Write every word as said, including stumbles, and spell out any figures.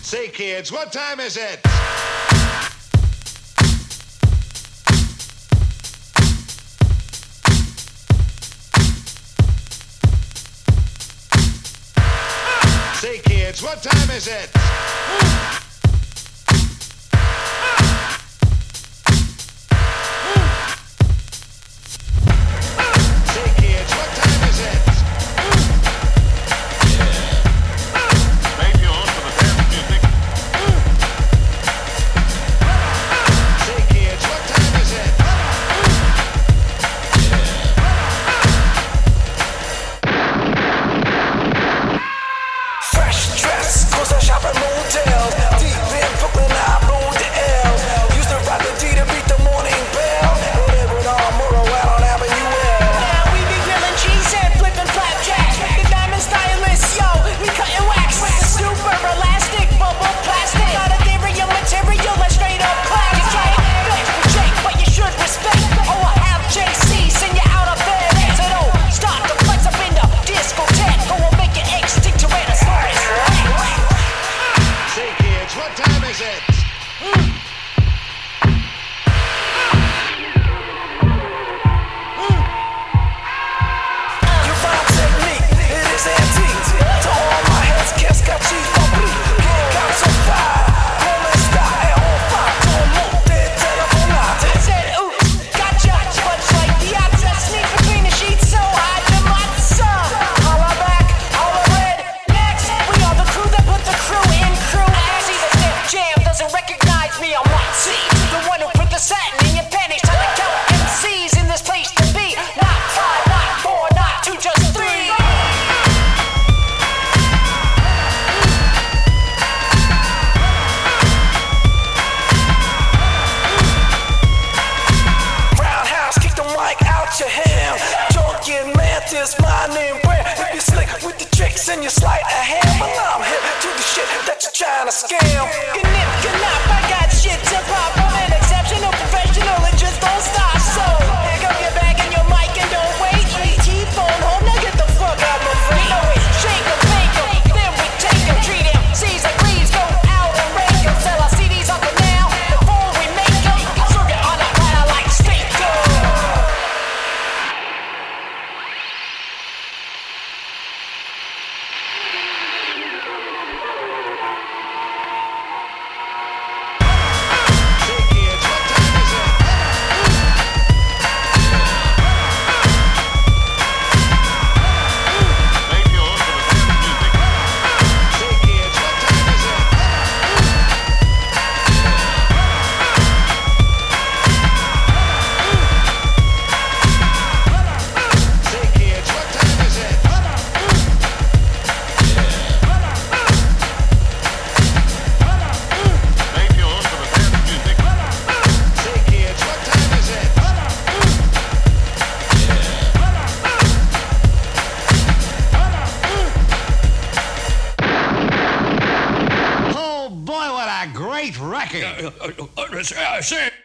Say, kids, what time is it? Say, kids, what time is it? Say, kids, what time is it? Stay tuned for the dance music. Say, kids, what time is it? Fresh dress, cause I shop at motels. Deep in Brooklyn, I ruled the L. Used to rock the D to beat the morning bell. Live with all Muro out on Avenue L. Now we be grilling cheese and flipping flapjacks. The diamond stylists, yo, we cutting wax. Super elastic, bubble plastic. Got ethereal material and straight up class. You try to flex with Jake, but you should respect. Oh, I have J C, send you out of bed. So don't start to flex up in the discotheque. Go and make your extinct Tyrannosaurus. Say, kids, what time is it? You find technique, it is antique. To all my heads, qu'est-ce qu'a chi compris? Got so fire, come and stop et on fire. Tout le monde est téléphonate. Said, oops, gotcha. Much like the odds that sneak between the sheets, so hide the matzo. Holla back, holla red. Next, we are the crew that put the crew in crew. See the Def Jam doesn't recognize me, I'm White C, the one who put the satin in your panties. Time to count M Cs in this place to be. Not five, not four, not two, just three. Roundhouse, kick the mic out your hand. Talking mantis, my name brand. If you slick with the tricks and you sleight of hand, well, I'm hip to the shit that you're trying to scam. Good nip, good nap, I got shit to pop. I'm an exceptional professional and just don't stop. So, pick up your bag and your mic and don't wait. E T phone home, now get the fuck out my face. You know it, shake 'em, bake 'em, then we take 'em, treat 'em. C's like leaves, go out and rake 'em. Sell our C Ds up and now, before we make 'em. Serve it on a platter like steak. Say, kids, what time is it? Stay tuned for the dance music. Say, kids, what time is it? Say, kids, what time is it? Stay tuned for the dance music. Say, kids, what time is it? Oh boy, what a great record! Uh, uh, uh, uh, say,